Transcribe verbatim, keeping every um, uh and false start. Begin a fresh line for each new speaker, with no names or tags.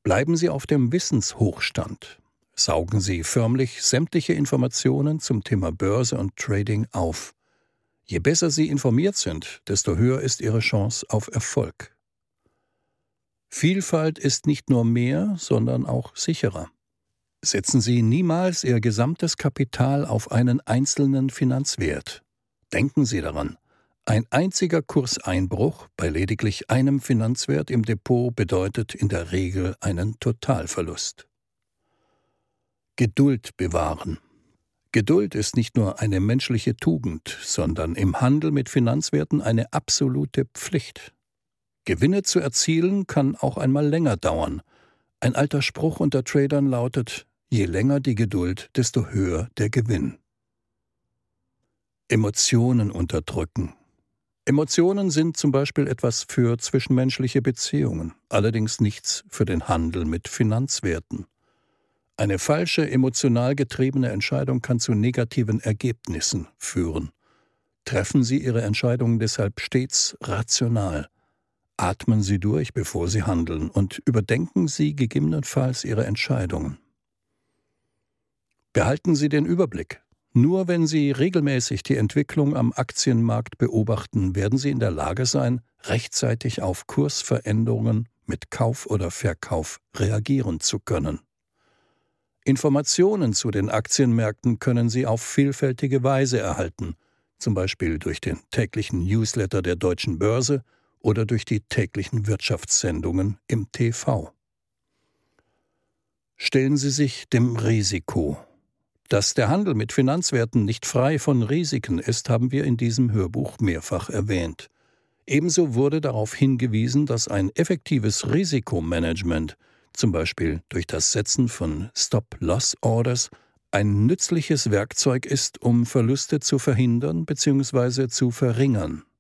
Bleiben Sie auf dem Wissenshochstand. Saugen Sie förmlich sämtliche Informationen zum Thema Börse und Trading auf. Je besser Sie informiert sind, desto höher ist Ihre Chance auf Erfolg. Vielfalt ist nicht nur mehr, sondern auch sicherer. Setzen Sie niemals Ihr gesamtes Kapital auf einen einzelnen Finanzwert. Denken Sie daran, ein einziger Kurseinbruch bei lediglich einem Finanzwert im Depot bedeutet in der Regel einen Totalverlust. Geduld bewahren. Geduld ist nicht nur eine menschliche Tugend, sondern im Handel mit Finanzwerten eine absolute Pflicht. Gewinne zu erzielen kann auch einmal länger dauern. Ein alter Spruch unter Tradern lautet: Je länger die Geduld, desto höher der Gewinn. Emotionen unterdrücken. Emotionen sind zum Beispiel etwas für zwischenmenschliche Beziehungen, allerdings nichts für den Handel mit Finanzwerten. Eine falsche, emotional getriebene Entscheidung kann zu negativen Ergebnissen führen. Treffen Sie Ihre Entscheidungen deshalb stets rational. Atmen Sie durch, bevor Sie handeln, und überdenken Sie gegebenenfalls Ihre Entscheidungen. Behalten Sie den Überblick. Nur wenn Sie regelmäßig die Entwicklung am Aktienmarkt beobachten, werden Sie in der Lage sein, rechtzeitig auf Kursveränderungen mit Kauf oder Verkauf reagieren zu können. Informationen zu den Aktienmärkten können Sie auf vielfältige Weise erhalten, zum Beispiel durch den täglichen Newsletter der Deutschen Börse oder durch die täglichen Wirtschaftssendungen im T V. Stellen Sie sich dem Risiko. Dass der Handel mit Finanzwerten nicht frei von Risiken ist, haben wir in diesem Hörbuch mehrfach erwähnt. Ebenso wurde darauf hingewiesen, dass ein effektives Risikomanagement, zum Beispiel durch das Setzen von Stop-Loss-Orders, ein nützliches Werkzeug ist, um Verluste zu verhindern bzw. zu verringern.